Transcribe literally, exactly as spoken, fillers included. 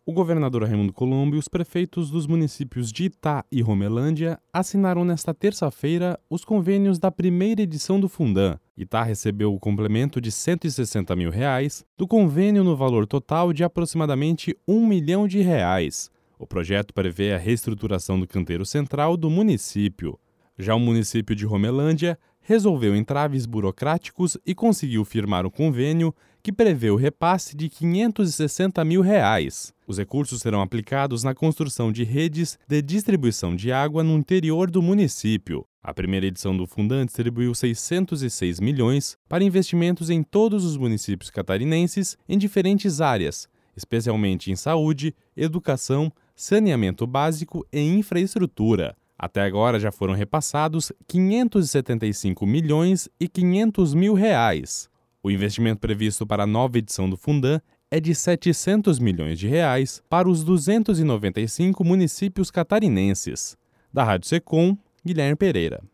O governador Raimundo Colombo e os prefeitos dos municípios de Itá e Romelândia assinaram nesta terça-feira os convênios da primeira edição do Fundan. Itá recebeu o complemento de cento e sessenta mil reais do convênio no valor total de aproximadamente um milhão de reais. O projeto prevê a reestruturação do canteiro central do município. Já o município de Romelândia resolveu entraves burocráticos e conseguiu firmar um convênio que prevê o repasse de quinhentos e sessenta mil reais. Os recursos serão aplicados na construção de redes de distribuição de água no interior do município. A primeira edição do Fundan distribuiu seiscentos e seis milhões para investimentos em todos os municípios catarinenses em diferentes áreas, especialmente em saúde, educação, saneamento básico e infraestrutura. Até agora já foram repassados quinhentos e setenta e cinco milhões e quinhentos mil reais. O investimento previsto para a nova edição do Fundan é de setecentos milhões de reais para os duzentos e noventa e cinco municípios catarinenses. Da Rádio Secom, Guilherme Pereira.